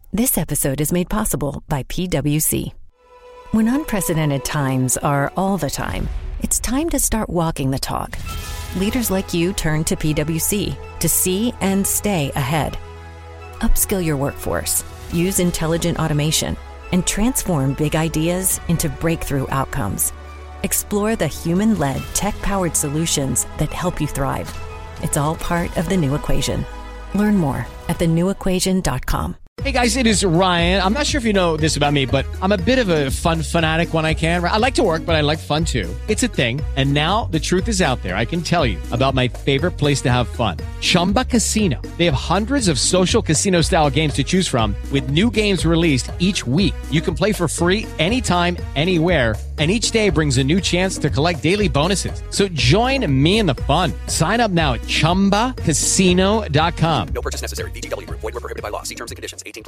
This episode is made possible by PwC. When unprecedented times are all the time, it's time to start walking the talk. Leaders like you turn to PwC to see and stay ahead. Upskill your workforce, use intelligent automation, and transform big ideas into breakthrough outcomes. Explore the human-led, tech-powered solutions that help you thrive. It's all part of The New Equation. Learn more at thenewequation.com. Hey guys, it is Ryan. I'm not sure if you know this about me, but I'm a bit of a fun fanatic when I can. I like to work, but I like fun too. It's a thing. And now the truth is out there. I can tell you about my favorite place to have fun. Chumba Casino. They have hundreds of social casino style games to choose from with new games released each week. You can play for free anytime, anywhere. And each day brings a new chance to collect daily bonuses. So join me in the fun. Sign up now at ChumbaCasino.com. No purchase necessary. VGW Group. Void where prohibited by law. See terms and conditions. 18+.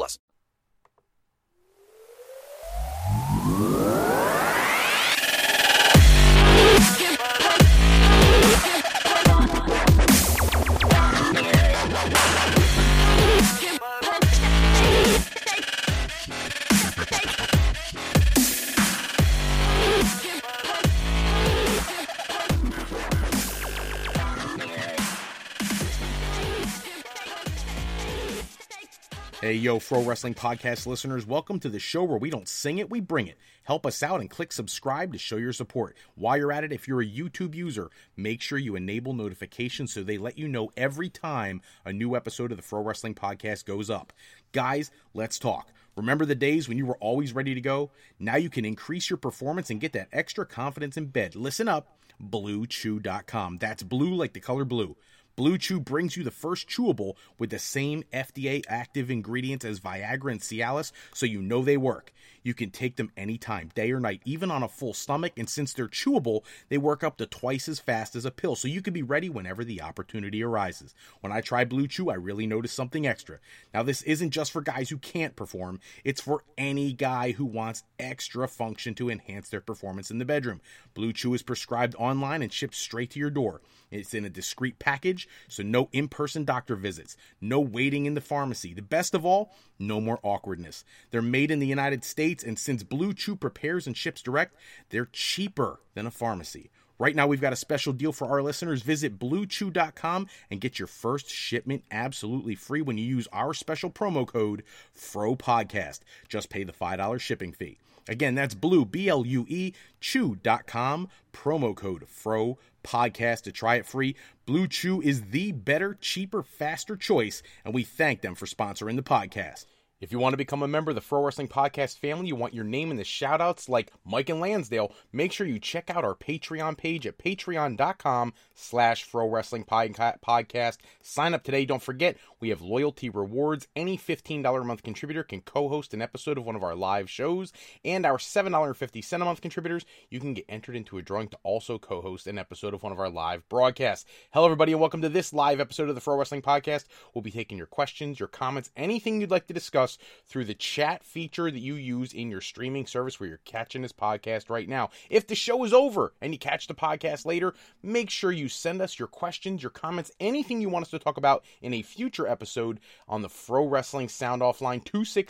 Hey, yo, Fro Wrestling Podcast listeners, welcome to the show where we don't sing it, we bring it. Help us out and click subscribe to show your support. While you're at it, if you're a YouTube user, make sure you enable notifications so they let you know every time a new episode of the Fro Wrestling Podcast goes up. Guys, let's talk. Remember the days when you were always ready to go? Now you can increase your performance and get that extra confidence in bed. Listen up, BlueChew.com. That's blue like the color blue. Blue Chew brings you the first chewable with the same FDA active ingredients as Viagra and Cialis, so you know they work. You can take them anytime, day or night, even on a full stomach, and since they're chewable, they work up to twice as fast as a pill, so you can be ready whenever the opportunity arises. When I try Blue Chew, I really noticed something extra. Now, this isn't just for guys who can't perform, it's for any guy who wants extra function to enhance their performance in the bedroom. Blue Chew is prescribed online and shipped straight to your door. It's in a discreet package, so no in-person doctor visits, no waiting in the pharmacy. The best of all, no more awkwardness. They're made in the United States, and since Blue Chew prepares and ships direct, they're cheaper than a pharmacy. Right now, we've got a special deal for our listeners. Visit BlueChew.com and get your first shipment absolutely free when you use our special promo code FROPODCAST. Just pay the $5 shipping fee. Again, that's Blue, B-L-U-E, Chew.com, promo code FROPODCAST to try it free. Blue Chew is the better, cheaper, faster choice, and we thank them for sponsoring the podcast. If you want to become a member of the Fro Wrestling Podcast family, you want your name in the shout-outs like Mike and Lansdale, make sure you check out our Patreon page at patreon.com/Fro Wrestling Podcast. Sign up today. Don't forget, we have loyalty rewards. Any $15 a month contributor can co-host an episode of one of our live shows, and our $7.50 a month contributors, you can get entered into a drawing to also co-host an episode of one of our live broadcasts. Hello, everybody, and welcome to this live episode of the Fro Wrestling Podcast. We'll be taking your questions, your comments, anything you'd like to discuss through the chat feature that you use in your streaming service where you're catching this podcast right now. If the show is over and you catch the podcast later, make sure you send us your questions, your comments, anything you want us to talk about in a future episode on the Fro Wrestling Sound Off line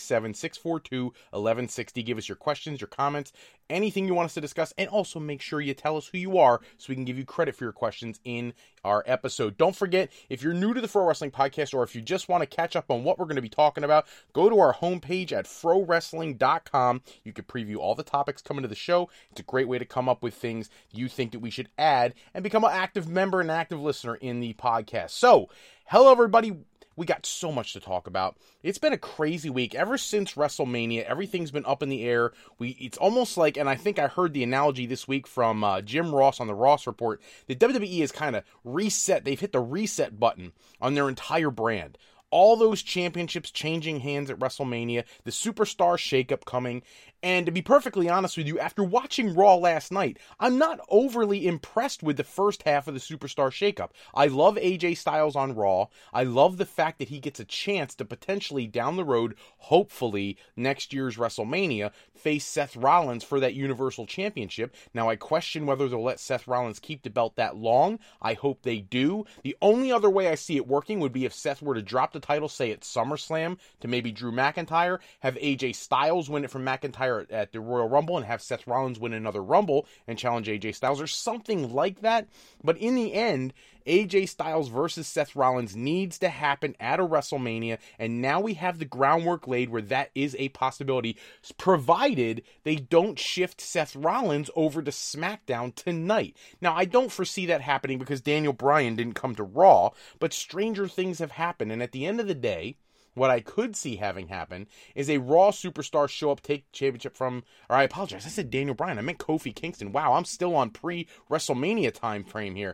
267-642-1160. Give us your questions, your comments, anything you want us to discuss, and also make sure you tell us who you are so we can give you credit for your questions in our episode. Don't forget, if you're new to the Fro Wrestling Podcast, or if you just want to catch up on what we're going to be talking about, go to our homepage at frowrestling.com. You can preview all the topics coming to the show. It's a great way to come up with things you think that we should add and become an active member and active listener in the podcast. So, hello everybody. We got so much to talk about. It's been a crazy week. Ever since WrestleMania, everything's been up in the air. It's almost like, and I think I heard the analogy this week from Jim Ross on the Ross Report, that WWE is kind of reset. They've hit the reset button on their entire brand. All those championships changing hands at WrestleMania, the superstar shakeup coming, And to be perfectly honest with you, after watching Raw last night, I'm not overly impressed with the first half of the Superstar shakeup. I love AJ Styles on Raw. I love the fact that he gets a chance to potentially down the road, hopefully next year's WrestleMania, face Seth Rollins for that Universal Championship. Now, I question whether they'll let Seth Rollins keep the belt that long. I hope they do. The only other way I see it working would be if Seth were to drop the title, say at SummerSlam, to maybe Drew McIntyre, have AJ Styles win it from McIntyre at the Royal Rumble and have Seth Rollins win another Rumble and challenge AJ Styles or something like that. But in the end, AJ Styles versus Seth Rollins needs to happen at a WrestleMania, and now we have the groundwork laid where that is a possibility, provided they don't shift Seth Rollins over to SmackDown tonight. Now, I don't foresee that happening because Daniel Bryan didn't come to Raw, but stranger things have happened, and at the end of the day, what I could see having happen is a Raw Superstar show up, take championship from, or I apologize, I said Daniel Bryan, I meant Kofi Kingston. Wow, I'm still on pre-WrestleMania time frame here.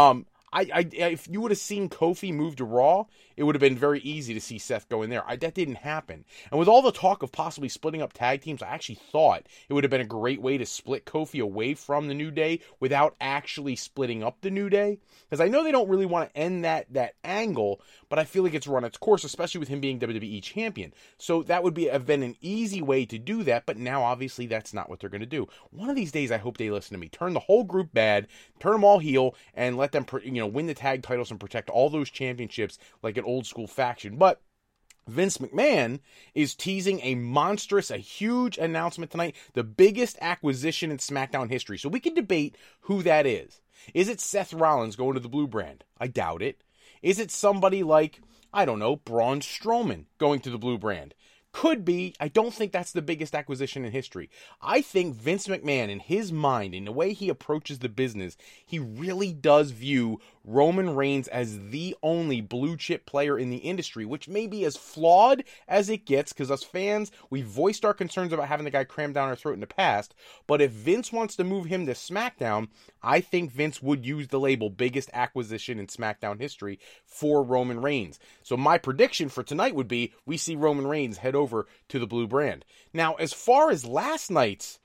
If you would have seen Kofi move to Raw, it would have been very easy to see Seth go in there. That didn't happen. And with all the talk of possibly splitting up tag teams, I actually thought it would have been a great way to split Kofi away from the New Day without actually splitting up the New Day. Because I know they don't really want to end that angle, but I feel like it's run its course, especially with him being WWE Champion. So that would have been an easy way to do that, but now obviously that's not what they're going to do. One of these days, I hope they listen to me. Turn the whole group bad, turn them all heel, and let them win the tag titles and protect all those championships like an old school faction. But Vince McMahon is teasing a huge announcement tonight, the biggest acquisition in SmackDown history. So we can debate who that is. Is it Seth Rollins going to the Blue Brand? I doubt it. Is it somebody like, I don't know, Braun Strowman going to the Blue Brand? Could be. I don't think that's the biggest acquisition in history. I think Vince McMahon, in his mind, in the way he approaches the business, he really does view Roman Reigns as the only blue chip player in the industry, which may be as flawed as it gets, because us fans, we voiced our concerns about having the guy crammed down our throat in the past, but if Vince wants to move him to SmackDown, I think Vince would use the label biggest acquisition in SmackDown history for Roman Reigns. So my prediction for tonight would be we see Roman Reigns head over to the Blue Brand. Now, as far as last night's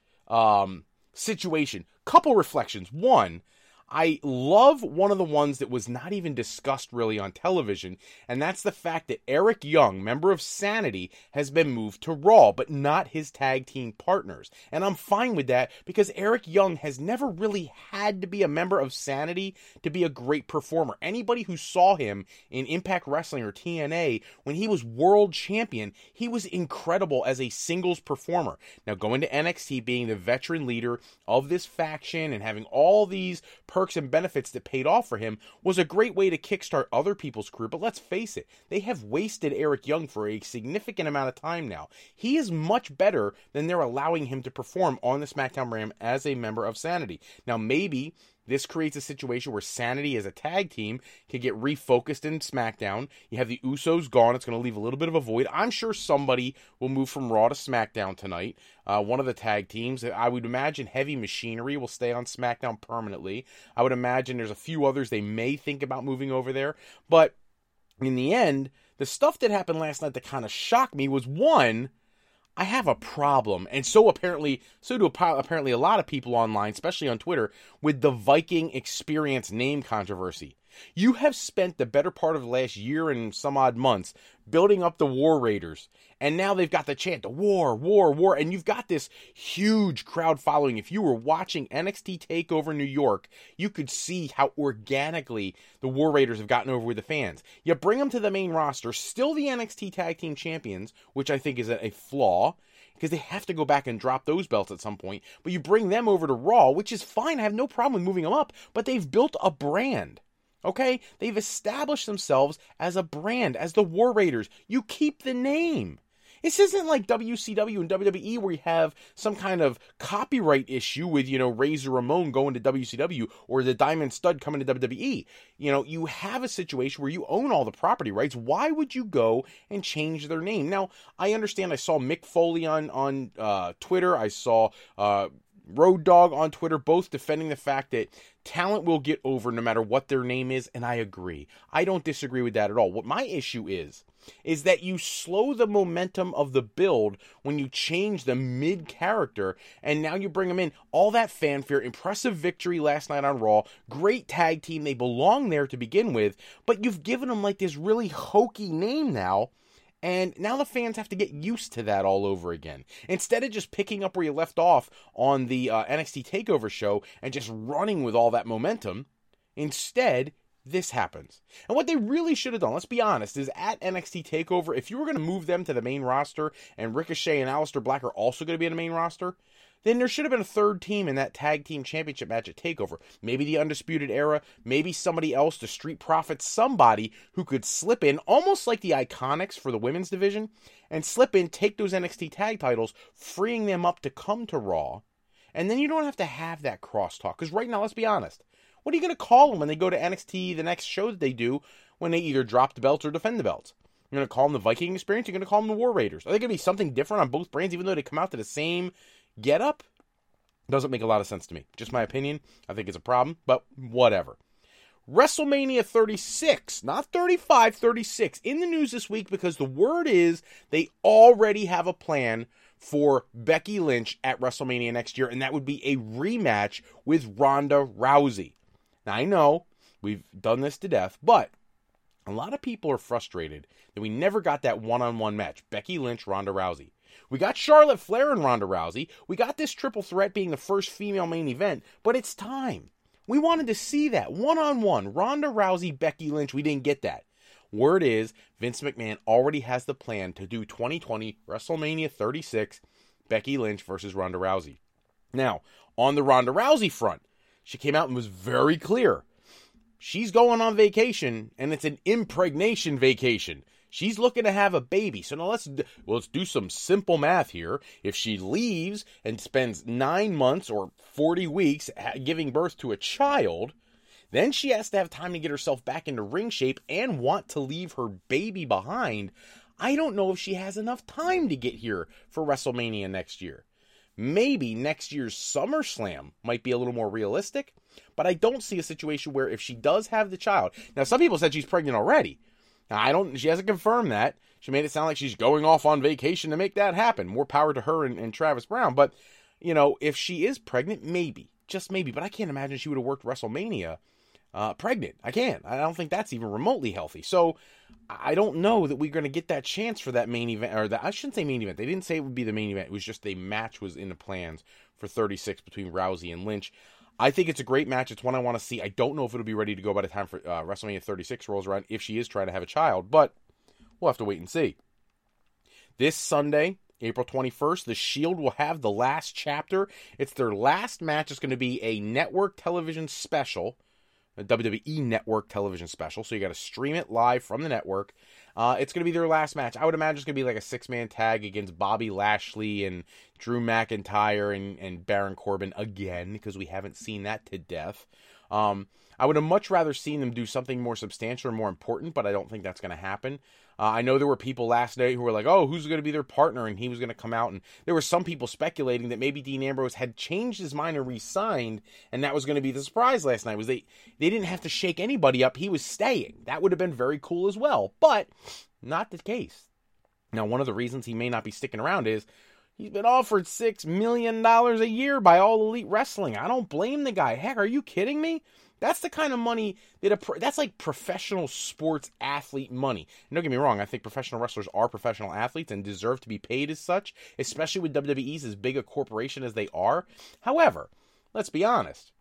situation, couple reflections. One, I love one of the ones that was not even discussed really on television, and that's the fact that Eric Young, member of Sanity, has been moved to Raw, but not his tag team partners. And I'm fine with that because Eric Young has never really had to be a member of Sanity to be a great performer. Anybody who saw him in Impact Wrestling or TNA, when he was world champion, he was incredible as a singles performer. Now, going to NXT, being the veteran leader of this faction and having all these perks and benefits that paid off for him was a great way to kickstart other people's career. But let's face it, they have wasted Eric Young for a significant amount of time now. He is much better than they're allowing him to perform on the SmackDown brand as a member of Sanity. Now, maybe this creates a situation where Sanity as a tag team can get refocused in SmackDown. You have the Usos gone. It's going to leave a little bit of a void. I'm sure somebody will move from Raw to SmackDown tonight. One of the tag teams. I would imagine Heavy Machinery will stay on SmackDown permanently. I would imagine there's a few others they may think about moving over there. But in the end, the stuff that happened last night that kind of shocked me was, one, I have a problem, and so do apparently a lot of people online, especially on Twitter, with the Viking Experience name controversy. You have spent the better part of the last year and some odd months building up the War Raiders, and now they've got the chant, the war, war, war, and you've got this huge crowd following. If you were watching NXT TakeOver New York, you could see how organically the War Raiders have gotten over with the fans. You bring them to the main roster, still the NXT Tag Team Champions, which I think is a flaw, because they have to go back and drop those belts at some point, but you bring them over to Raw, which is fine, I have no problem with moving them up, but they've built a brand. Okay? They've established themselves as a brand, as the War Raiders. You keep the name. This isn't like WCW and WWE where you have some kind of copyright issue with, Razor Ramon going to WCW or the Diamond Stud coming to WWE. You have a situation where you own all the property rights. Why would you go and change their name? Now, I understand. I saw Mick Foley on Twitter. I saw Road Dogg on Twitter, both defending the fact that talent will get over no matter what their name is, and I agree. I don't disagree with that at all. What my issue is is that you slow the momentum of the build when you change the mid-character, and now you bring them in. All that fanfare, impressive victory last night on Raw, great tag team, they belong there to begin with, but you've given them like this really hokey name now, and now the fans have to get used to that all over again. Instead of just picking up where you left off on the NXT TakeOver show and just running with all that momentum, instead, this happens. And what they really should have done, let's be honest, is at NXT TakeOver, if you were going to move them to the main roster, and Ricochet and Aleister Black are also going to be in the main roster, then there should have been a third team in that tag team championship match at TakeOver. Maybe the Undisputed Era, maybe somebody else, the Street Profits, somebody who could slip in, almost like the Iconics for the women's division, and slip in, take those NXT tag titles, freeing them up to come to Raw. And then you don't have to have that crosstalk. Because right now, let's be honest, what are you going to call them when they go to NXT, the next show that they do, when they either drop the belts or defend the belts? You're going to call them the Viking Experience? You're going to call them the War Raiders? Are they going to be something different on both brands, even though they come out to the same getup? Doesn't make a lot of sense to me. Just my opinion. I think it's a problem, but whatever. WrestleMania 36, not 35, 36, in the news this week because the word is they already have a plan for Becky Lynch at WrestleMania next year, and that would be a rematch with Ronda Rousey. Now, I know we've done this to death, but a lot of people are frustrated that we never got that one-on-one match, Becky Lynch, Ronda Rousey. We got Charlotte Flair and Ronda Rousey. We got this triple threat being the first female main event, but it's time. We wanted to see that one-on-one, Ronda Rousey, Becky Lynch. We didn't get that. Word is, Vince McMahon already has the plan to do 2020 WrestleMania 36, Becky Lynch versus Ronda Rousey. Now, on the Ronda Rousey front, she came out and was very clear. She's going on vacation, and it's an impregnation vacation. She's looking to have a baby. So now let's do some simple math here. If she leaves and spends 9 months or 40 weeks giving birth to a child, then she has to have time to get herself back into ring shape and want to leave her baby behind. I don't know if she has enough time to get here for WrestleMania next year. Maybe next year's SummerSlam might be a little more realistic, but I don't see a situation where if she does have the child. Now, some people said she's pregnant already. Now, she hasn't confirmed that. She made it sound like she's going off on vacation to make that happen. More power to her and Travis Brown. But, you know, if she is pregnant, maybe. Just maybe. But I can't imagine she would have worked WrestleMania pregnant. I can't. I don't think that's even remotely healthy. So, I don't know that we're going to get that chance for that main event. Or I shouldn't say main event. They didn't say it would be the main event. It was just a match was in the plans for 36 between Rousey and Lynch. I think it's a great match. It's one I want to see. I don't know if it'll be ready to go by the time for WrestleMania 36 rolls around, if she is trying to have a child, but we'll have to wait and see. This Sunday, April 21st, The Shield will have the last chapter. It's their last match. It's going to be a network television special, a WWE network television special, so you got to stream it live from the network. It's going to be their last match. I would imagine it's going to be like a 6-man tag against Bobby Lashley and Drew McIntyre and Baron Corbin again, because we haven't seen that to death. I would have much rather seen them do something more substantial or more important, but I don't think that's going to happen. I know there were people last night who were like, oh, who's going to be their partner? And he was going to come out. And there were some people speculating that maybe Dean Ambrose had changed his mind and re-signed, and that was going to be the surprise last night. Was they didn't have to shake anybody up. He was staying. That would have been very cool as well, but not the case. Now, one of the reasons he may not be sticking around is he's been offered $6 million a year by All Elite Wrestling. I don't blame the guy. Heck, are you kidding me? That's the kind of money that's like professional sports athlete money. And don't get me wrong, I think professional wrestlers are professional athletes and deserve to be paid as such, especially with WWE's as big a corporation as they are. However, let's be honest,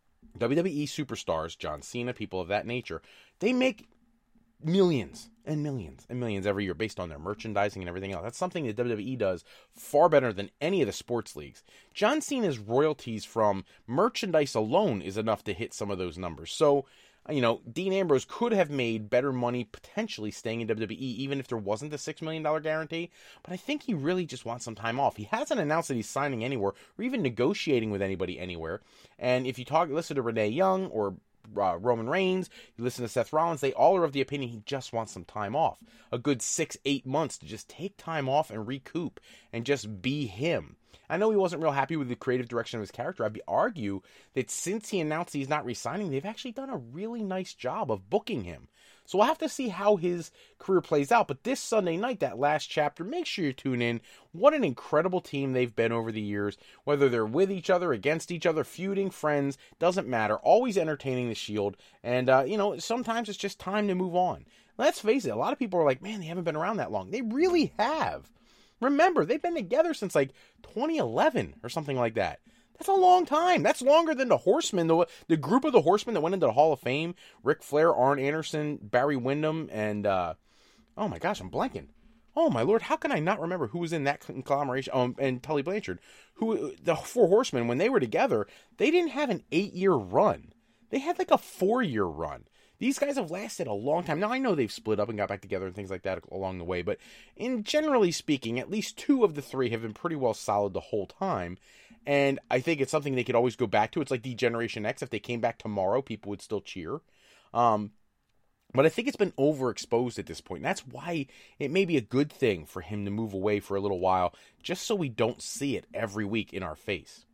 WWE superstars, John Cena, people of that nature, they make millions and millions and millions every year based on their merchandising and everything else. That's something that WWE does far better than any of the sports leagues. John Cena's royalties from merchandise alone is enough to hit some of those numbers. So, you know, Dean Ambrose could have made better money potentially staying in WWE, even if there wasn't the $6 million guarantee. But I think he really just wants some time off. He hasn't announced that he's signing anywhere or even negotiating with anybody anywhere. And if you listen to Renee Young or Roman Reigns, you listen to Seth Rollins, they all are of the opinion he just wants some time off. A good 6-8 months to just take time off and recoup and just be him. I know he wasn't real happy with the creative direction of his character. I'd argue that since he announced he's not re-signing, they've actually done a really nice job of booking him. So we'll have to see how his career plays out. But this Sunday night, that last chapter, make sure you tune in. What an incredible team they've been over the years. Whether they're with each other, against each other, feuding, friends, doesn't matter. Always entertaining the Shield. And, sometimes it's just time to move on. Let's face it, a lot of people are like, man, they haven't been around that long. They really have. Remember, they've been together since like 2011 or something like that. That's a long time. That's longer than the Horsemen, the group of the Horsemen that went into the Hall of Fame. Ric Flair, Arn Anderson, Barry Windham, and, oh my gosh, I'm blanking. Oh my Lord, how can I not remember who was in that conglomeration? And Tully Blanchard. The Four Horsemen, when they were together, they didn't have an 8-year run. They had like a 4-year run. These guys have lasted a long time. Now, I know they've split up and got back together and things like that along the way, but generally speaking, at least 2 of the 3 have been pretty well solid the whole time. And I think it's something they could always go back to. It's like the Generation X. If they came back tomorrow, people would still cheer. But I think it's been overexposed at this point. And that's why it may be a good thing for him to move away for a little while, just so we don't see it every week in our face.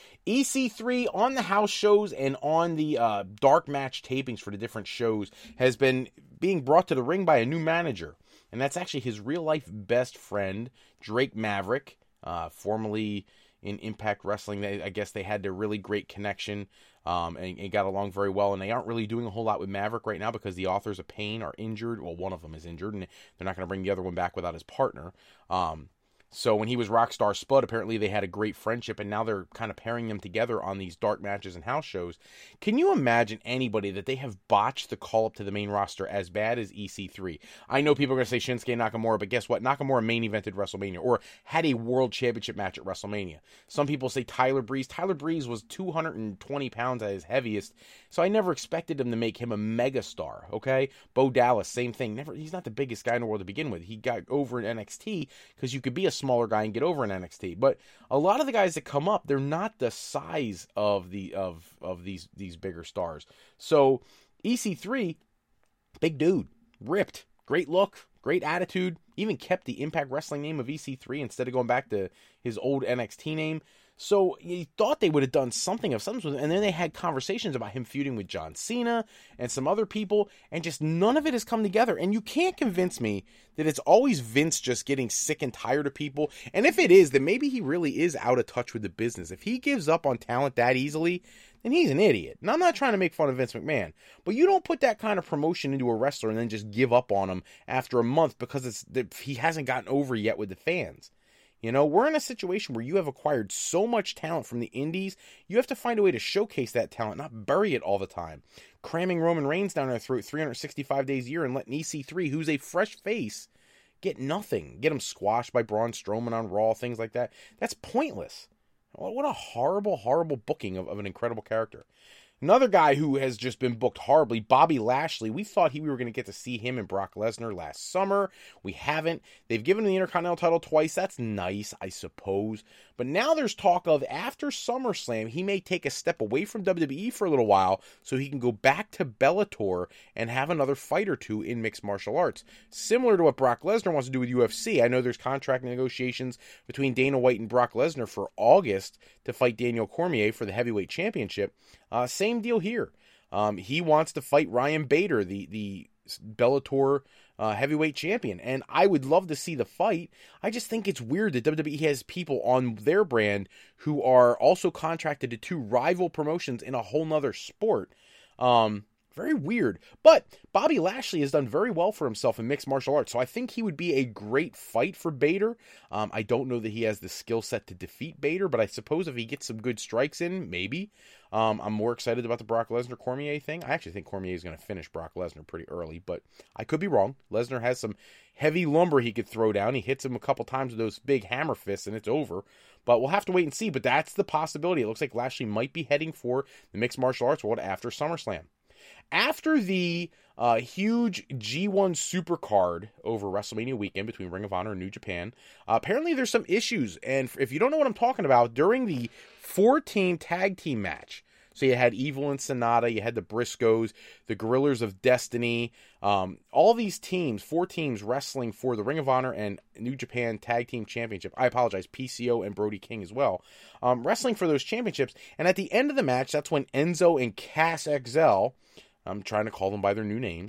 EC3 on the house shows and on the dark match tapings for the different shows has been being brought to the ring by a new manager. And that's actually his real-life best friend, Drake Maverick, formerly in Impact Wrestling. I guess they had their really great connection and got along very well. And they aren't really doing a whole lot with Maverick right now because the Authors of Pain are injured. Well, one of them is injured, and they're not going to bring the other one back without his partner. So when he was Rockstar Spud, apparently they had a great friendship, and now they're kind of pairing them together on these dark matches and house shows. Can you imagine anybody that they have botched the call-up to the main roster as bad as EC3? I know people are going to say Shinsuke Nakamura, but guess what? Nakamura main evented WrestleMania, or had a World Championship match at WrestleMania. Some people say Tyler Breeze. Tyler Breeze was 220 pounds at his heaviest, so I never expected him to make him a megastar, okay? Bo Dallas, same thing. He's not the biggest guy in the world to begin with. He got over in NXT because you could be a smaller guy and get over in NXT. But a lot of the guys that come up, they're not the size of these bigger stars. So EC3, big dude, ripped, great look, great attitude, even kept the Impact Wrestling name of EC3 instead of going back to his old NXT name. So you thought they would have done something of some, and then they had conversations about him feuding with John Cena and some other people, and just none of it has come together. And you can't convince me that it's always Vince just getting sick and tired of people. And if it is, then maybe he really is out of touch with the business. If he gives up on talent that easily, then he's an idiot. And I'm not trying to make fun of Vince McMahon, but you don't put that kind of promotion into a wrestler and then just give up on him after a month because he hasn't gotten over yet with the fans. You know, we're in a situation where you have acquired so much talent from the indies, you have to find a way to showcase that talent, not bury it all the time. Cramming Roman Reigns down their throat 365 days a year and letting EC3, who's a fresh face, get nothing. Get him squashed by Braun Strowman on Raw, things like that. That's pointless. What a horrible, horrible booking of an incredible character. Another guy who has just been booked horribly, Bobby Lashley. We thought we were going to get to see him and Brock Lesnar last summer. We haven't. They've given him the Intercontinental title twice. That's nice, I suppose. But now there's talk of after SummerSlam, he may take a step away from WWE for a little while so he can go back to Bellator and have another fight or two in mixed martial arts. Similar to what Brock Lesnar wants to do with UFC. I know there's contract negotiations between Dana White and Brock Lesnar for August to fight Daniel Cormier for the heavyweight championship. Same deal here. He wants to fight Ryan Bader, the Bellator heavyweight champion, and I would love to see the fight. I just think it's weird that WWE has people on their brand who are also contracted to 2 rival promotions in a whole nother sport. Very weird. But Bobby Lashley has done very well for himself in mixed martial arts, so I think he would be a great fight for Bader. I don't know that he has the skill set to defeat Bader, but I suppose if he gets some good strikes in, maybe. I'm more excited about the Brock Lesnar-Cormier thing. I actually think Cormier is going to finish Brock Lesnar pretty early, but I could be wrong. Lesnar has some heavy lumber he could throw down. He hits him a couple times with those big hammer fists, and it's over. But we'll have to wait and see, but that's the possibility. It looks like Lashley might be heading for the mixed martial arts world after SummerSlam. After the huge G1 Supercard over WrestleMania weekend between Ring of Honor and New Japan, apparently there's some issues. And if you don't know what I'm talking about, during the 4-team tag team match, so you had Evil and Sonata, you had the Briscoes, the Guerrillas of Destiny, all these teams, 4 teams wrestling for the Ring of Honor and New Japan Tag Team Championship. I apologize, PCO and Brody King as well. Wrestling for those championships. And at the end of the match, that's when Enzo and Cass XL, I'm trying to call them by their new names,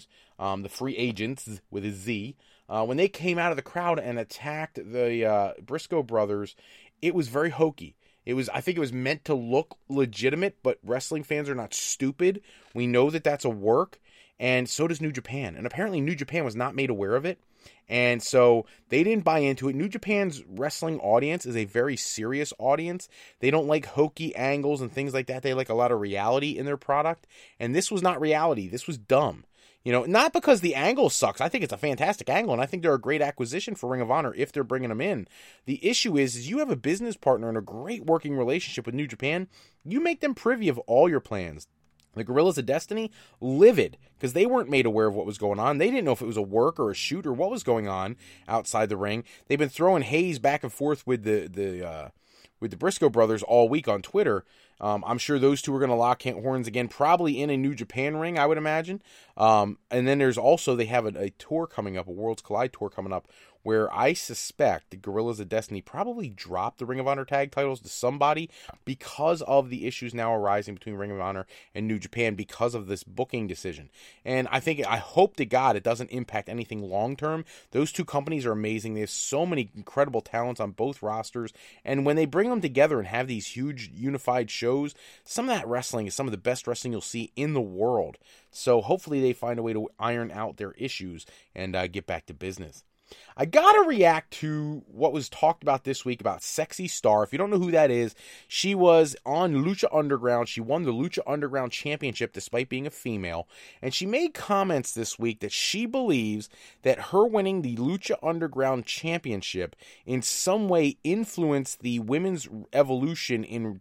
the free agents with a Z, when they came out of the crowd and attacked the Briscoe brothers, it was very hokey. I think it was meant to look legitimate, but wrestling fans are not stupid. We know that that's a work, and so does New Japan. And apparently New Japan was not made aware of it, and so they didn't buy into it. New Japan's wrestling audience is a very serious audience. They don't like hokey angles and things like that. They like a lot of reality in their product, and this was not reality. This was dumb. Not because the angle sucks. I think it's a fantastic angle, and I think they're a great acquisition for Ring of Honor if they're bringing them in. The issue is you have a business partner and a great working relationship with New Japan. You make them privy of all your plans. The Guerrillas of Destiny, livid, because they weren't made aware of what was going on. They didn't know if it was a work or a shoot or what was going on outside the ring. They've been throwing haze back and forth with the Briscoe brothers all week on Twitter. I'm sure those two are going to lock horns again, probably in a New Japan ring, I would imagine. And then there's also, they have a tour coming up, a Worlds Collide tour coming up, where I suspect the Guerrillas of Destiny probably dropped the Ring of Honor tag titles to somebody because of the issues now arising between Ring of Honor and New Japan because of this booking decision. And I hope to God it doesn't impact anything long term. Those two companies are amazing. They have so many incredible talents on both rosters. And when they bring them together and have these huge unified shows, some of that wrestling is some of the best wrestling you'll see in the world. So hopefully they find a way to iron out their issues and get back to business. I gotta react to what was talked about this week about Sexy Star. If you don't know who that is, she was on Lucha Underground. She won the Lucha Underground Championship despite being a female. And she made comments this week that she believes that her winning the Lucha Underground Championship in some way influenced the women's evolution in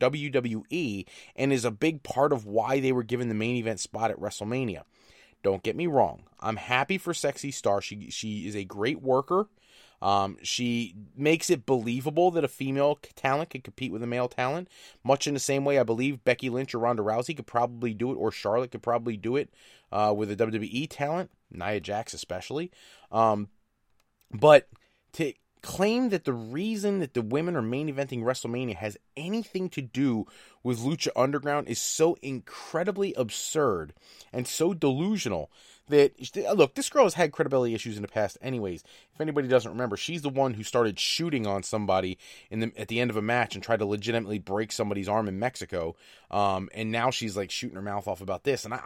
WWE and is a big part of why they were given the main event spot at WrestleMania. Don't get me wrong. I'm happy for Sexy Star. She is a great worker. She makes it believable that a female talent could compete with a male talent, much in the same way I believe Becky Lynch or Ronda Rousey could probably do it, or Charlotte could probably do it with a WWE talent, Nia Jax especially. But to claim that the reason that the women are main eventing WrestleMania has anything to do with Lucha Underground is so incredibly absurd and so delusional that, look, this girl has had credibility issues in the past anyways. If anybody doesn't remember, she's the one who started shooting on somebody at the end of a match and tried to legitimately break somebody's arm in Mexico. And now she's like shooting her mouth off about this. And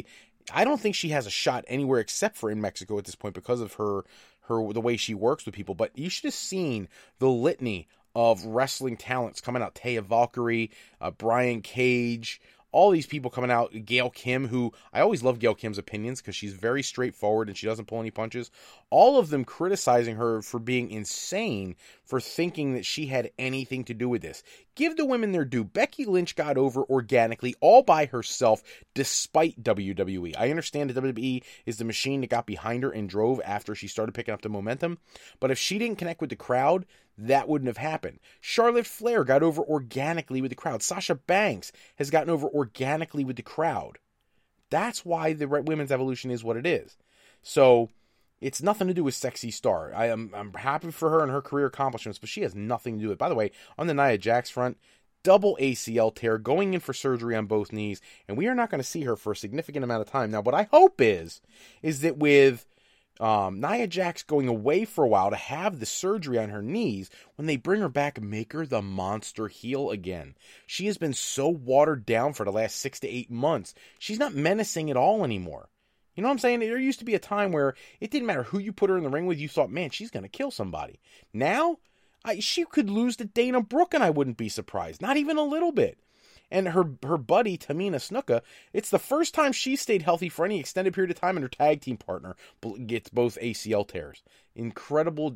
I don't think she has a shot anywhere except for in Mexico at this point because of the way she works with people. But you should have seen the litany of wrestling talents coming out. Taya Valkyrie, Brian Cage, all these people coming out. Gail Kim, who I always love Gail Kim's opinions because she's very straightforward and she doesn't pull any punches. All of them criticizing her for being insane for thinking that she had anything to do with this. Give the women their due. Becky Lynch got over organically all by herself despite WWE. I understand that WWE is the machine that got behind her and drove after she started picking up the momentum. But if she didn't connect with the crowd, that wouldn't have happened. Charlotte Flair got over organically with the crowd. Sasha Banks has gotten over organically with the crowd. That's why the women's evolution is what it is. So it's nothing to do with Sexy Star. I'm happy for her and her career accomplishments, but she has nothing to do with it. By the way, on the Nia Jax front, double ACL tear, going in for surgery on both knees, and we are not going to see her for a significant amount of time. Now, what I hope is that with Nia Jax going away for a while to have the surgery on her knees, when they bring her back, make her the monster heel again. She has been so watered down for the last 6 to 8 months. She's not menacing at all anymore. You know what I'm saying? There used to be a time where it didn't matter who you put her in the ring with, you thought, man, she's going to kill somebody. Now, she could lose to Dana Brooke and I wouldn't be surprised. Not even a little bit. And her buddy, Tamina Snuka, it's the first time she stayed healthy for any extended period of time, and her tag team partner gets both ACL tears. Incredible,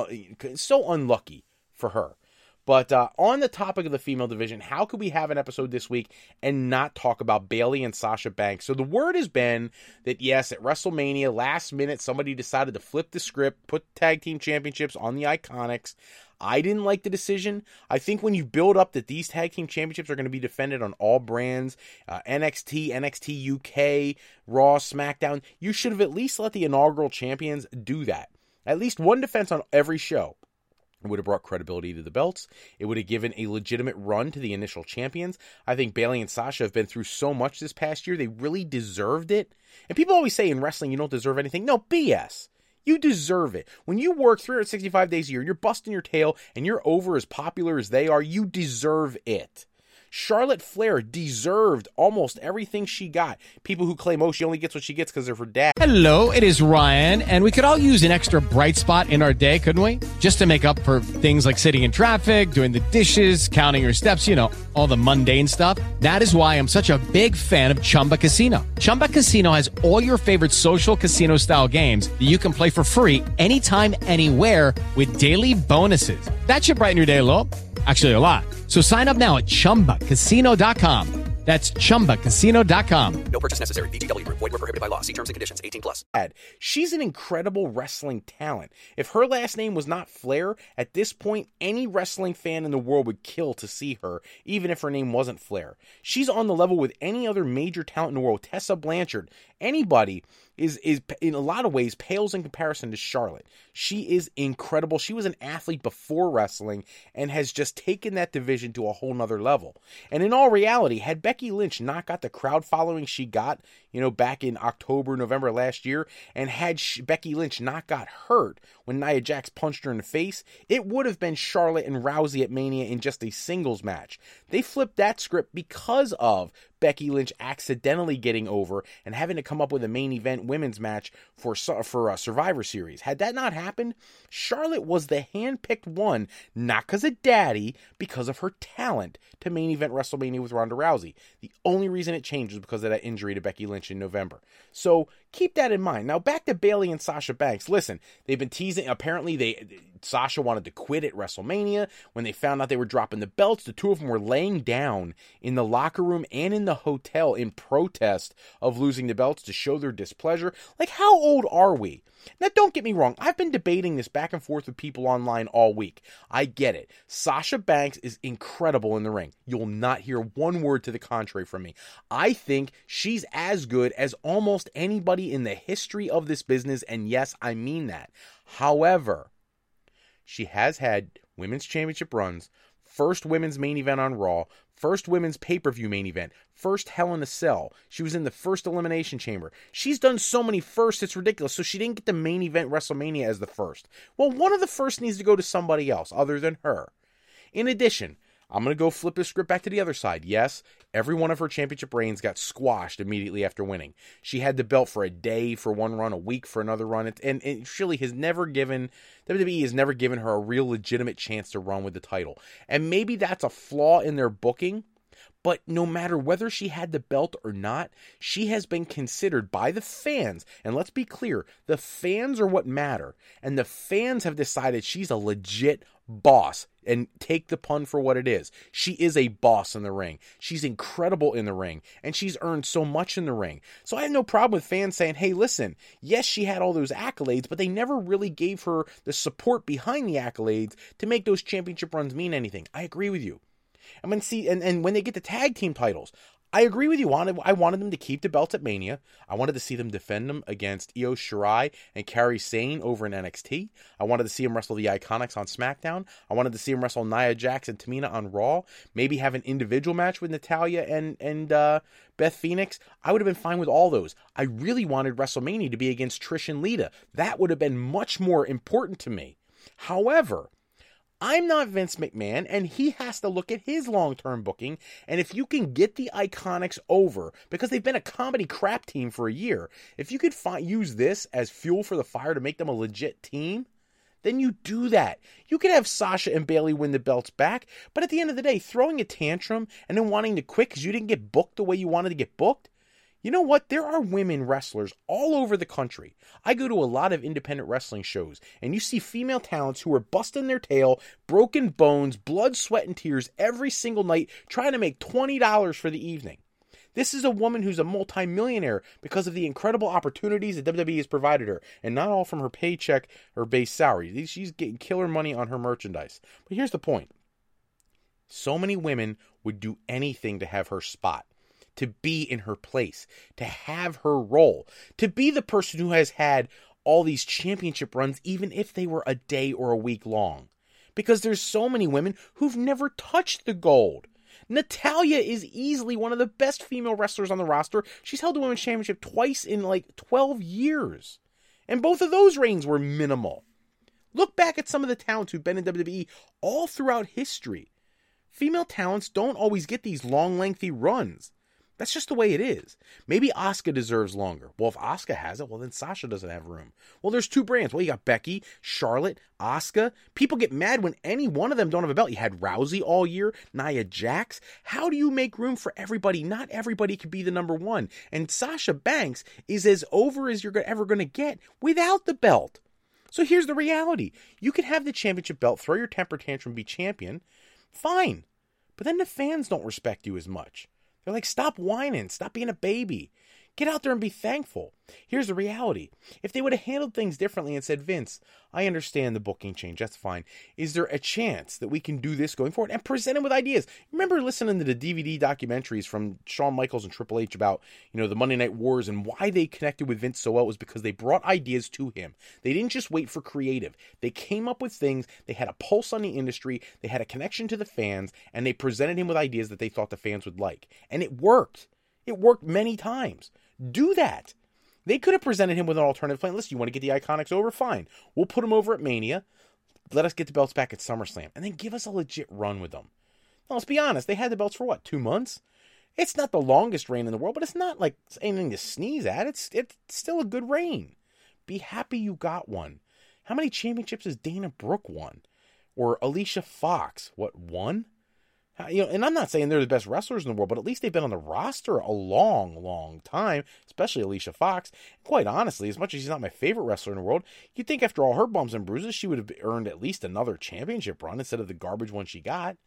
so unlucky for her. But on the topic of the female division, how could we have an episode this week and not talk about Bayley and Sasha Banks? So the word has been that, yes, at WrestleMania, last minute, somebody decided to flip the script, put tag team championships on the Iconics. I didn't like the decision. I think when you build up that these tag team championships are going to be defended on all brands, NXT, NXT UK, Raw, SmackDown, you should have at least let the inaugural champions do that. At least one defense on every show. It would have brought credibility to the belts. It would have given a legitimate run to the initial champions. I think Bayley and Sasha have been through so much this past year. They really deserved it. And people always say in wrestling you don't deserve anything. No, BS. You deserve it. When you work 365 days a year, you're busting your tail, and you're over as popular as they are, you deserve it. Charlotte Flair deserved almost everything she got. People who claim, oh, she only gets what she gets because of her dad. Hello, it is Ryan, and we could all use an extra bright spot in our day, couldn't we? Just to make up for things like sitting in traffic, doing the dishes, counting your steps, all the mundane stuff. That is why I'm such a big fan of Chumba Casino. Chumba Casino has all your favorite social casino-style games that you can play for free anytime, anywhere with daily bonuses. That should brighten your day a little. Actually, a lot. So sign up now at ChumbaCasino.com. That's ChumbaCasino.com. No purchase necessary. VGW Group. Void where prohibited by law. See terms and conditions. 18+. She's an incredible wrestling talent. If her last name was not Flair, at this point, any wrestling fan in the world would kill to see her, even if her name wasn't Flair. She's on the level with any other major talent in the world. Tessa Blanchard. Anybody is in a lot of ways pales in comparison to Charlotte. She is incredible. She was an athlete before wrestling and has just taken that division to a whole nother level. And in all reality, had Becky Lynch not got the crowd following she got, back in October, November last year, and had Becky Lynch not got hurt when Nia Jax punched her in the face, it would have been Charlotte and Rousey at Mania in just a singles match. They flipped that script because of Becky Lynch accidentally getting over and having to come up with a main event women's match for Survivor Series. Had that not happened, Charlotte was the hand-picked one, not because of daddy, because of her talent to main event WrestleMania with Ronda Rousey. The only reason it changed was because of that injury to Becky Lynch in November. So keep that in mind. Now back to Bayley and Sasha Banks. Listen, they've been teasing. Apparently Sasha wanted to quit at WrestleMania. When they found out they were dropping the belts, the two of them were laying down in the locker room and in the hotel in protest of losing the belts to show their displeasure. Like, how old are we? Now, don't get me wrong. I've been debating this back and forth with people online all week. I get it. Sasha Banks is incredible in the ring. You'll not hear one word to the contrary from me. I think she's as good as almost anybody in the history of this business, and yes, I mean that. However, she has had women's championship runs, first women's main event on Raw, first women's pay-per-view main event, first Hell in a Cell. She was in the first Elimination Chamber. She's done so many firsts, it's ridiculous. So she didn't get the main event WrestleMania as the first. Well, one of the firsts needs to go to somebody else other than her. In addition, I'm going to go flip the script back to the other side. Yes, every one of her championship reigns got squashed immediately after winning. She had the belt for a day for one run, a week for another run, and WWE has never given her a real legitimate chance to run with the title. And maybe that's a flaw in their booking, but no matter whether she had the belt or not, she has been considered by the fans, and let's be clear, the fans are what matter, and the fans have decided she's a legit boss. And take the pun for what it is. She is a boss in the ring. She's incredible in the ring. And she's earned so much in the ring. So I have no problem with fans saying, hey, listen, yes, she had all those accolades, but they never really gave her the support behind the accolades to make those championship runs mean anything. I agree with you. And when they get the tag team titles, I agree with you. I wanted them to keep the belts at Mania. I wanted to see them defend them against Io Shirai and Kairi Sane over in NXT. I wanted to see them wrestle the Iconics on SmackDown. I wanted to see them wrestle Nia Jax and Tamina on Raw. Maybe have an individual match with Natalya and Beth Phoenix. I would have been fine with all those. I really wanted WrestleMania to be against Trish and Lita. That would have been much more important to me. However, I'm not Vince McMahon, and he has to look at his long-term booking, and if you can get the Iconics over, because they've been a comedy crap team for a year, if you could use this as fuel for the fire to make them a legit team, then you do that. You could have Sasha and Bayley win the belts back, but at the end of the day, throwing a tantrum and then wanting to quit because you didn't get booked the way you wanted to get booked, you know what? There are women wrestlers all over the country. I go to a lot of independent wrestling shows, and you see female talents who are busting their tail, broken bones, blood, sweat, and tears every single night trying to make $20 for the evening. This is a woman who's a multimillionaire because of the incredible opportunities that WWE has provided her, and not all from her paycheck or base salary. She's getting killer money on her merchandise. But here's the point. So many women would do anything to have her spot, to be in her place, to have her role, to be the person who has had all these championship runs, even if they were a day or a week long. because there's so many women who've never touched the gold. Natalya is easily one of the best female wrestlers on the roster. She's held the Women's Championship twice in like 12 years. And both of those reigns were minimal. Look back at some of the talents who've been in WWE all throughout history. Female talents don't always get these long, lengthy runs. That's just the way it is. Maybe Asuka deserves longer. Well, if Asuka has it, well, then Sasha doesn't have room. Well, there's two brands. Well, you got Becky, Charlotte, Asuka. People get mad when any one of them don't have a belt. You had Rousey all year, Nia Jax. How do you make room for everybody? Not everybody could be the number one. And Sasha Banks is as over as you're ever going to get without the belt. So here's the reality. You can have the championship belt, throw your temper tantrum, be champion. Fine. But then the fans don't respect you as much. They're like, stop whining. Stop being a baby. Get out there and be thankful. Here's the reality. If they would have handled things differently and said, Vince, I understand the booking change. That's fine. Is there a chance that we can do this going forward? And present him with ideas. Remember listening to the DVD documentaries from Shawn Michaels and Triple H about, the Monday Night Wars and why they connected with Vince so well was because they brought ideas to him. They didn't just wait for creative. They came up with things. They had a pulse on the industry. They had a connection to the fans, and they presented him with ideas that they thought the fans would like. And it worked. It worked many times. Do that. They could have presented him with an alternative plan. Listen, you want to get the Iconics over? Fine. We'll put them over at Mania. Let us get the belts back at SummerSlam. And then give us a legit run with them. Now, let's be honest. They had the belts for what? 2 months? It's not the longest reign in the world, but it's not like anything to sneeze at. It's still a good reign. Be happy you got one. How many championships has Dana Brooke won? Or Alicia Fox? What, one? And I'm not saying they're the best wrestlers in the world, but at least they've been on the roster a long, long time, especially Alicia Fox. Quite honestly, as much as she's not my favorite wrestler in the world, you'd think after all her bumps and bruises, she would have earned at least another championship run instead of the garbage one she got.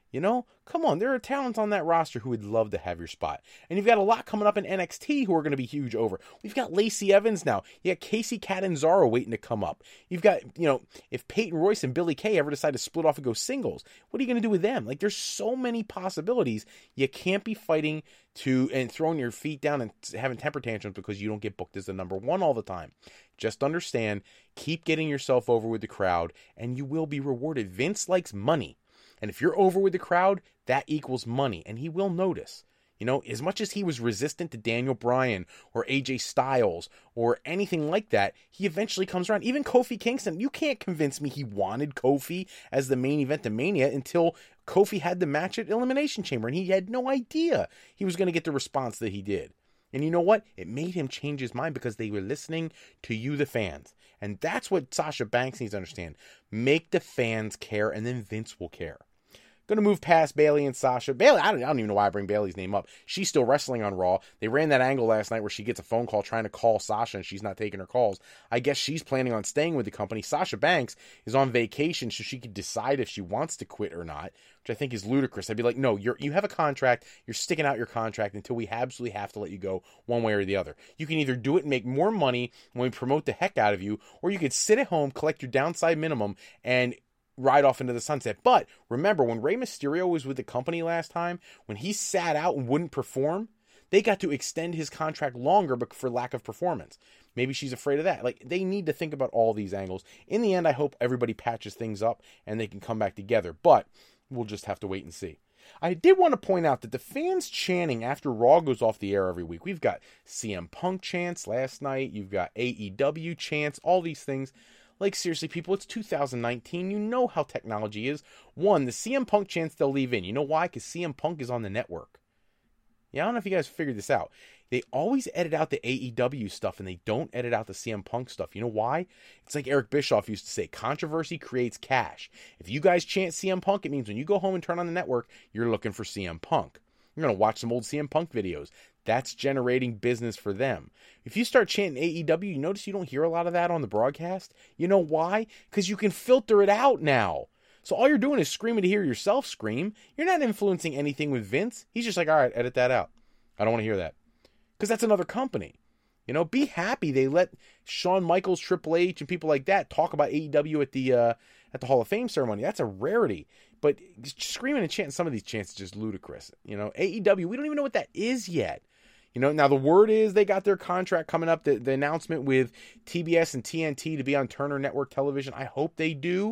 Come on, there are talents on that roster who would love to have your spot. And you've got a lot coming up in NXT who are going to be huge over. We've got Lacey Evans now. You got Casey Catanzaro waiting to come up. You've got, if Peyton Royce and Billie Kay ever decide to split off and go singles, what are you going to do with them? Like, there's so many possibilities. You can't be fighting and throwing your feet down and having temper tantrums because you don't get booked as the number one all the time. Just understand, keep getting yourself over with the crowd, and you will be rewarded. Vince likes money. And if you're over with the crowd, that equals money. And he will notice. As much as he was resistant to Daniel Bryan or AJ Styles or anything like that, he eventually comes around. Even Kofi Kingston, you can't convince me he wanted Kofi as the main event of Mania until Kofi had the match at Elimination Chamber. And he had no idea he was going to get the response that he did. And you know what? It made him change his mind because they were listening to you, the fans. And that's what Sasha Banks needs to understand. Make the fans care, and then Vince will care. Going to move past Bayley and Sasha. Bayley, I don't even know why I bring Bayley's name up. She's still wrestling on Raw. They ran that angle last night where she gets a phone call trying to call Sasha and she's not taking her calls. I guess she's planning on staying with the company. Sasha Banks is on vacation so she can decide if she wants to quit or not, which I think is ludicrous. I'd be like, no, you have a contract. You're sticking out your contract until we absolutely have to let you go one way or the other. You can either do it and make more money when we promote the heck out of you, or you could sit at home, collect your downside minimum, and ride off into the sunset. But remember, when Rey Mysterio was with the company last time, when he sat out and wouldn't perform, they got to extend his contract longer but for lack of performance. Maybe she's afraid of that. Like, they need to think about all these angles. In the end, I hope everybody patches things up and they can come back together. But we'll just have to wait and see. I did want to point out that the fans chanting after Raw goes off the air every week. We've got CM Punk chants last night. You've got AEW chants, all these things. Like, seriously, people, it's 2019. You know how technology is. One, the CM Punk chants they'll leave in. You know why? Because CM Punk is on the network. Yeah, I don't know if you guys figured this out. They always edit out the AEW stuff, and they don't edit out the CM Punk stuff. You know why? It's like Eric Bischoff used to say, controversy creates cash. If you guys chant CM Punk, it means when you go home and turn on the network, you're looking for CM Punk. You're going to watch some old CM Punk videos. That's generating business for them. If you start chanting AEW, you notice you don't hear a lot of that on the broadcast. You know why? Because you can filter it out now. So all you're doing is screaming to hear yourself scream. You're not influencing anything with Vince. He's just like, all right, edit that out. I don't want to hear that. Because that's another company. Be happy they let Shawn Michaels, Triple H, and people like that talk about AEW at the Hall of Fame ceremony. That's a rarity. But screaming and chanting some of these chants is just ludicrous. AEW, we don't even know what that is yet. Now the word is they got their contract coming up, the announcement with TBS and TNT to be on Turner Network Television. I hope they do.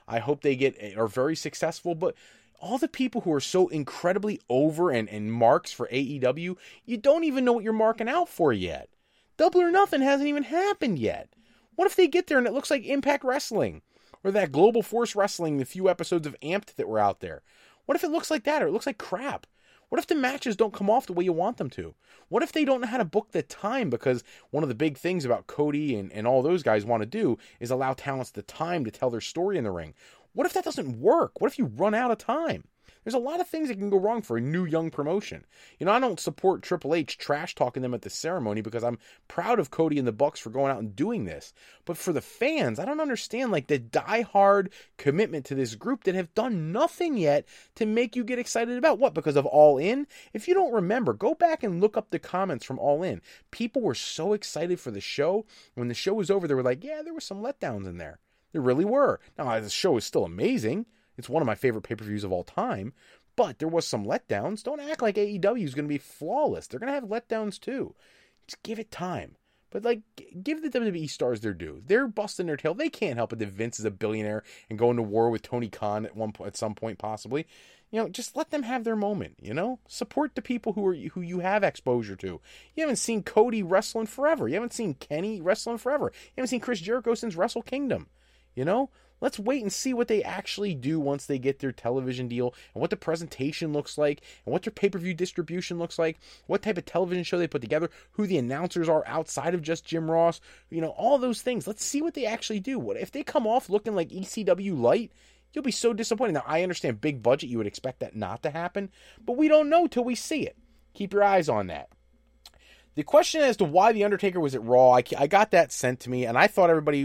I hope they are very successful, but all the people who are so incredibly over and marks for AEW, you don't even know what you're marking out for yet. Double or Nothing hasn't even happened yet. What if they get there and it looks like Impact Wrestling? Or that Global Force Wrestling, the few episodes of Amped that were out there. What if it looks like that, or it looks like crap? What if the matches don't come off the way you want them to? What if they don't know how to book the time? Because one of the big things about Cody and all those guys want to do is allow talents the time to tell their story in the ring. What if that doesn't work? What if you run out of time? There's a lot of things that can go wrong for a new young promotion. I don't support Triple H trash talking them at the ceremony because I'm proud of Cody and the Bucks for going out and doing this. But for the fans, I don't understand the die-hard commitment to this group that have done nothing yet to make you get excited about. What, because of All In? If you don't remember, go back and look up the comments from All In. People were so excited for the show. When the show was over, they were like, yeah, there were some letdowns in there. There really were. Now, the show is still amazing. It's one of my favorite pay-per-views of all time, but there was some letdowns. Don't act like AEW is going to be flawless. They're going to have letdowns too. Just give it time. But give the WWE stars their due. They're busting their tail. They can't help it that Vince is a billionaire and going to war with Tony Khan at some point possibly. Just let them have their moment. Support the people who you have exposure to. You haven't seen Cody wrestling forever. You haven't seen Kenny wrestling forever. You haven't seen Chris Jericho since Wrestle Kingdom. Let's wait and see what they actually do once they get their television deal and what the presentation looks like and what their pay-per-view distribution looks like, what type of television show they put together, who the announcers are outside of just Jim Ross, all those things. Let's see what they actually do. What if they come off looking like ECW light? You'll be so disappointed. Now, I understand big budget. You would expect that not to happen, but we don't know till we see it. Keep your eyes on that. The question as to why The Undertaker was at Raw, I got that sent to me, and I thought everybody,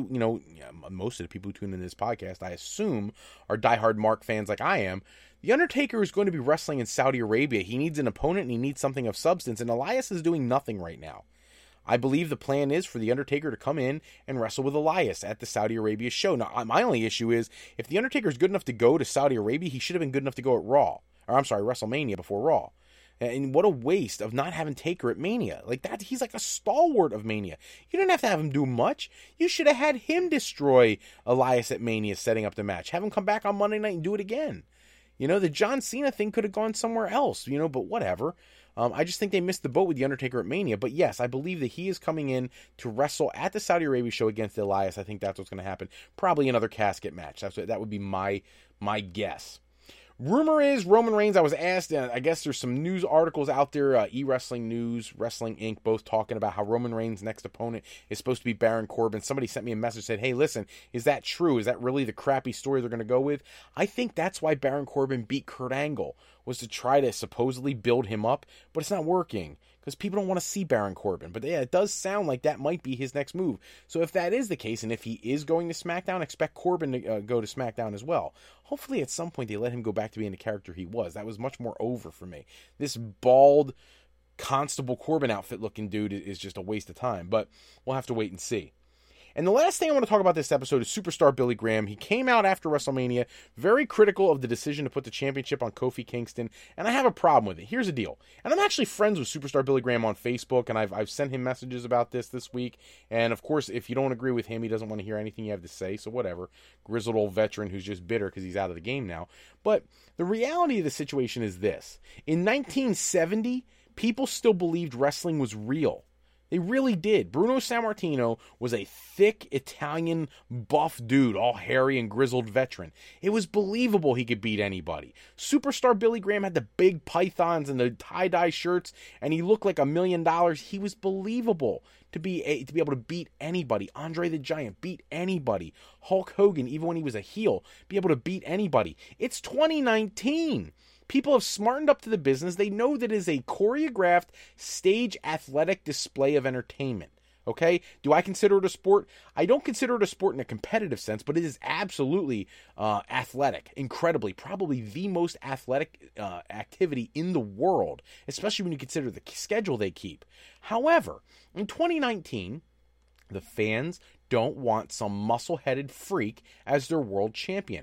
most of the people who tune in this podcast, I assume, are diehard Mark fans like I am. The Undertaker is going to be wrestling in Saudi Arabia. He needs an opponent, and he needs something of substance, and Elias is doing nothing right now. I believe the plan is for The Undertaker to come in and wrestle with Elias at the Saudi Arabia show. Now, my only issue is, if The Undertaker is good enough to go to Saudi Arabia, he should have been good enough to go at WrestleMania before Raw. And what a waste of not having Taker at Mania. That, he's like a stalwart of Mania. You didn't have to have him do much. You should have had him destroy Elias at Mania setting up the match. Have him come back on Monday night and do it again. The John Cena thing could have gone somewhere else, but whatever. I just think they missed the boat with The Undertaker at Mania. But yes, I believe that he is coming in to wrestle at the Saudi Arabia show against Elias. I think that's what's going to happen. Probably another casket match. That would be my guess. Rumor is Roman Reigns, I was asked, I guess there's some news articles out there, E-Wrestling News, Wrestling Inc., both talking about how Roman Reigns' next opponent is supposed to be Baron Corbin. Somebody sent me a message, said, hey, listen, is that true? Is that really the crappy story they're going to go with? I think that's why Baron Corbin beat Kurt Angle, was to try to supposedly build him up, but it's not working. Because people don't want to see Baron Corbin. But yeah, it does sound like that might be his next move. So if that is the case, and if he is going to SmackDown, expect Corbin to go to SmackDown as well. Hopefully at some point they let him go back to being the character he was. That was much more over for me. This bald Constable Corbin outfit looking dude is just a waste of time. But we'll have to wait and see. And the last thing I want to talk about this episode is Superstar Billy Graham. He came out after WrestleMania very critical of the decision to put the championship on Kofi Kingston, and I have a problem with it. Here's the deal. And I'm actually friends with Superstar Billy Graham on Facebook, and I've sent him messages about this week. And of course, if you don't agree with him, he doesn't want to hear anything you have to say, so whatever. Grizzled old veteran who's just bitter because he's out of the game now. But the reality of the situation is this. In 1970, people still believed wrestling was real. They really did. Bruno Sammartino was a thick Italian buff dude, all hairy and grizzled veteran. It was believable he could beat anybody. Superstar Billy Graham had the big pythons and the tie-dye shirts, and he looked like $1 million. He was believable to be able to beat anybody. Andre the Giant beat anybody. Hulk Hogan, even when he was a heel, be able to beat anybody. It's 2019. People have smartened up to the business. They know that it is a choreographed, stage athletic display of entertainment. Okay? Do I consider it a sport? I don't consider it a sport in a competitive sense, but it is absolutely athletic. Incredibly. Probably the most athletic activity in the world, especially when you consider the schedule they keep. However, in 2019, the fans don't want some muscle-headed freak as their world champion.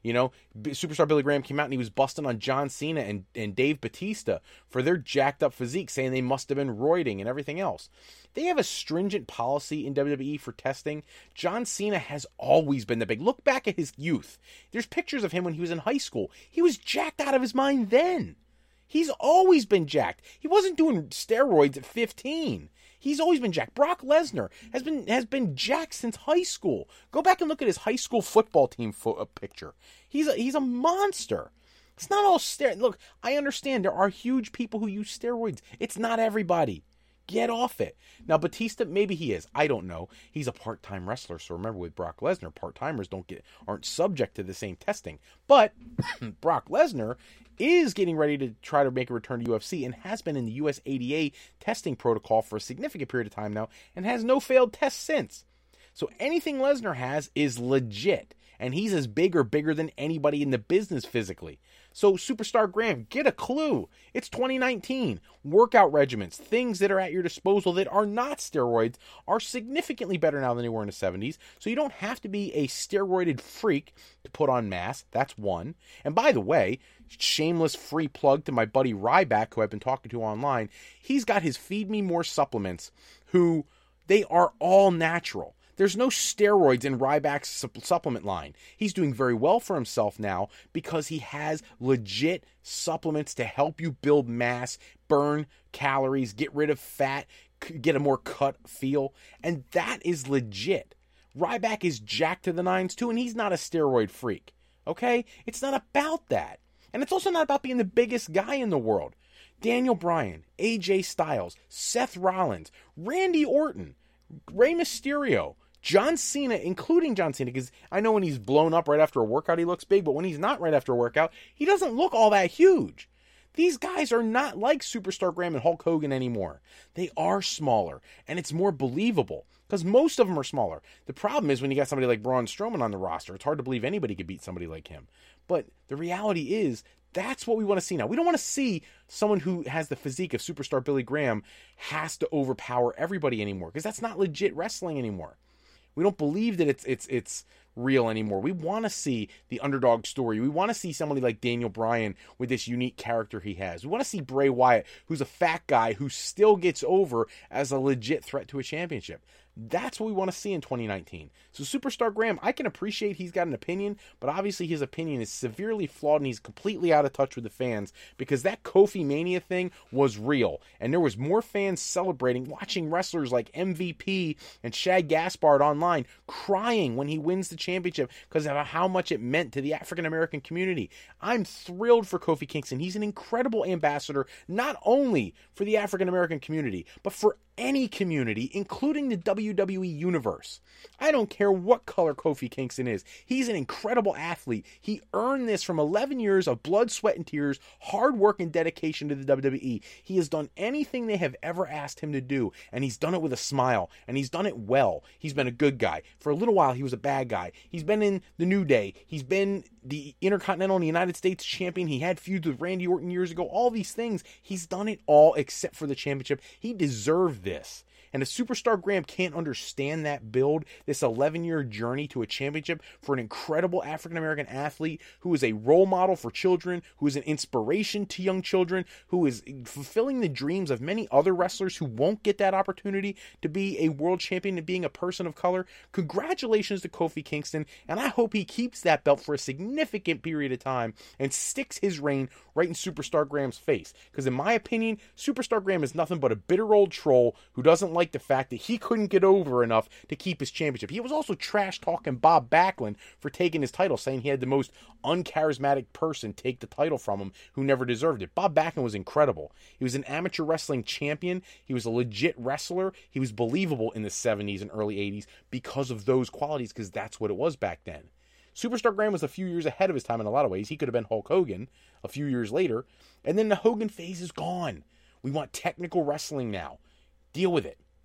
You know, Superstar Billy Graham came out and he was busting on John Cena and Dave Bautista for their jacked up physique, saying they must have been roiding and everything else. They have a stringent policy in WWE for testing. John Cena has always been the big. Look back at his youth. There's pictures of him when he was in high school. He was jacked out of his mind then. He's always been jacked. He wasn't doing steroids at 15. He's always been jacked. Brock Lesnar has been jacked since high school. Go back and look at his high school football team picture. He's a monster. It's not all steroids. Look, I understand there are huge people who use steroids. It's not everybody. Get off it. Now, Batista, maybe he is. I don't know. He's a part-time wrestler. So remember, with Brock Lesnar, part-timers aren't subject to the same testing. But Brock Lesnar is getting ready to try to make a return to UFC and has been in the US ADA testing protocol for a significant period of time now and has no failed tests since. So anything Lesnar has is legit, and he's as big or bigger than anybody in the business physically. So Superstar Graham, get a clue. It's 2019. Workout regimens, things that are at your disposal that are not steroids, are significantly better now than they were in the 70s. So you don't have to be a steroided freak to put on mass. That's one. And by the way, shameless free plug to my buddy Ryback, who I've been talking to online. He's got his Feed Me More supplements, who they are all natural. There's no steroids in Ryback's supplement line. He's doing very well for himself now because he has legit supplements to help you build mass, burn calories, get rid of fat, get a more cut feel. And that is legit. Ryback is jacked to the nines too, and he's not a steroid freak. Okay? It's not about that. And it's also not about being the biggest guy in the world. Daniel Bryan, AJ Styles, Seth Rollins, Randy Orton, Rey Mysterio, John Cena, including John Cena, because I know when he's blown up right after a workout, he looks big, but when he's not right after a workout, he doesn't look all that huge. These guys are not like Superstar Graham and Hulk Hogan anymore. They are smaller, and it's more believable, because most of them are smaller. The problem is when you got somebody like Braun Strowman on the roster, it's hard to believe anybody could beat somebody like him. But the reality is, that's what we want to see now. We don't want to see someone who has the physique of Superstar Billy Graham has to overpower everybody anymore, because that's not legit wrestling anymore. We don't believe that it's real anymore. We want to see the underdog story. We want to see somebody like Daniel Bryan with this unique character he has. We want to see Bray Wyatt, who's a fat guy who still gets over as a legit threat to a championship. That's what we want to see in 2019. So Superstar Graham, I can appreciate he's got an opinion, but obviously his opinion is severely flawed and he's completely out of touch with the fans, because that Kofi Mania thing was real. And there was more fans celebrating, watching wrestlers like MVP and Shad Gaspard online crying when he wins the championship because of how much it meant to the African American community. I'm thrilled for Kofi Kingston. He's an incredible ambassador, not only for the African American community, but for any community, including the WWE universe. I don't care what color Kofi Kingston is. He's an incredible athlete. He earned this from 11 years of blood, sweat, and tears, hard work, and dedication to the WWE. He has done anything they have ever asked him to do, and he's done it with a smile, and he's done it well. He's been a good guy. For a little while, he was a bad guy. He's been in the New Day. He's been the Intercontinental and United States champion. He had feuds with Randy Orton years ago. All these things. He's done it all except for the championship. He deserved this. And if Superstar Graham can't understand that build, this 11-year journey to a championship for an incredible African-American athlete who is a role model for children, who is an inspiration to young children, who is fulfilling the dreams of many other wrestlers who won't get that opportunity to be a world champion and being a person of color, congratulations to Kofi Kingston, and I hope he keeps that belt for a significant period of time and sticks his reign right in Superstar Graham's face. Because in my opinion, Superstar Graham is nothing but a bitter old troll who doesn't like the fact that he couldn't get over enough to keep his championship. He was also trash talking Bob Backlund for taking his title, saying he had the most uncharismatic person take the title from him who never deserved it. Bob Backlund was incredible. He was an amateur wrestling champion. He was a legit wrestler. He was believable in the 70s and early 80s because of those qualities, because that's what it was back then. Superstar Graham was a few years ahead of his time in a lot of ways. He could have been Hulk Hogan a few years later. And then the Hogan phase is gone. We want technical wrestling now. Deal with it.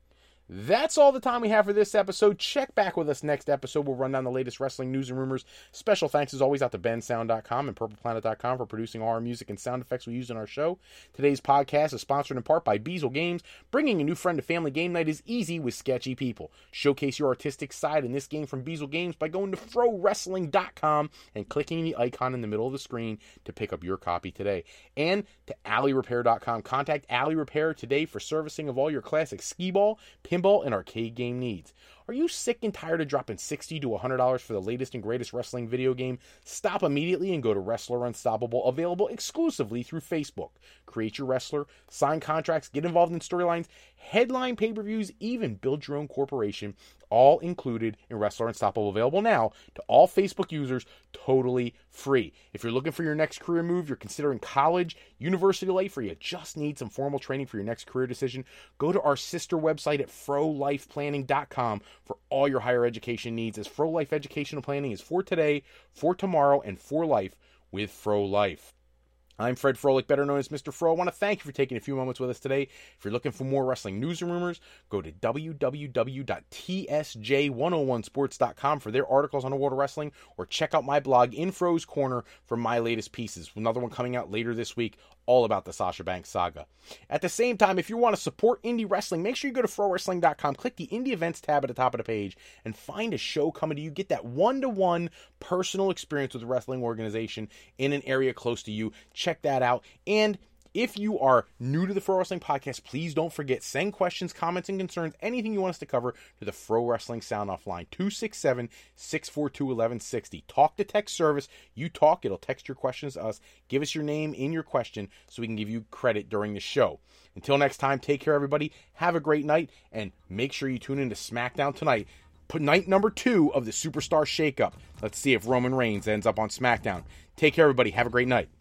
That's all the time we have for this episode. Check back with us next episode. We'll run down the latest wrestling news and rumors. Special thanks as always out to bensound.com and purpleplanet.com for producing all our music and sound effects we use in our show. Today's podcast is sponsored in part by Beazle Games. Bringing a new friend to family game night is easy with sketchy people. Showcase your artistic side in this game from Beazle Games by going to frowrestling.com and clicking the icon in the middle of the screen to pick up your copy today. And to alleyrepair.com. Contact Alley Repair today for servicing of all your classic skee-ball, pinball, and arcade game needs. Are you sick and tired of dropping $60 to $100 for the latest and greatest wrestling video game? Stop immediately and go to Wrestler Unstoppable, available exclusively through Facebook. Create your wrestler, sign contracts, get involved in storylines, headline pay-per-views, even build your own corporation, all included in Wrestler Unstoppable, available now to all Facebook users, totally free. If you're looking for your next career move, you're considering college, university life, or you just need some formal training for your next career decision, go to our sister website at frolifeplanning.com for all your higher education needs, as Fro Life Educational Planning is for today, for tomorrow, and for life with Fro Life. I'm Fred Froelich, better known as Mr. Fro. I want to thank you for taking a few moments with us today. If you're looking for more wrestling news and rumors, go to www.tsj101sports.com for their articles on the world of wrestling, or check out my blog, In Fro's Corner, for my latest pieces. Another one coming out later this week, all about the Sasha Banks saga. At the same time, if you want to support indie wrestling, make sure you go to frowrestling.com, click the indie events tab at the top of the page, and find a show coming to you. Get that one-to-one personal experience with a wrestling organization in an area close to you. Check that out. And if you are new to the Fro Wrestling Podcast, please don't forget, send questions, comments, and concerns, anything you want us to cover, to the Fro Wrestling Sound Off line, 267-642-1160. Talk to text service. You talk, it'll text your questions to us. Give us your name in your question so we can give you credit during the show. Until next time, take care, everybody. Have a great night, and make sure you tune in to SmackDown tonight. Night number 2 of the Superstar Shakeup. Let's see if Roman Reigns ends up on SmackDown. Take care, everybody. Have a great night.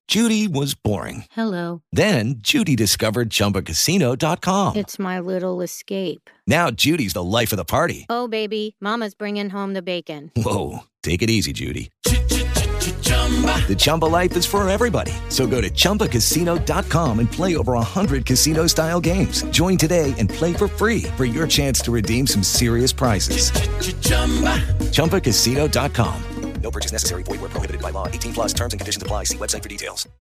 Judy was boring. Hello. Then Judy discovered ChumbaCasino.com. It's my little escape. Now Judy's the life of the party. Oh, baby, mama's bringing home the bacon. Whoa, take it easy, Judy. The Chumba life is for everybody. So go to ChumbaCasino.com and play over 100 casino-style games. Join today and play for free for your chance to redeem some serious prizes. ChumbaCasino.com. No purchase necessary. Void where prohibited by law. 18 plus terms and conditions apply. See website for details.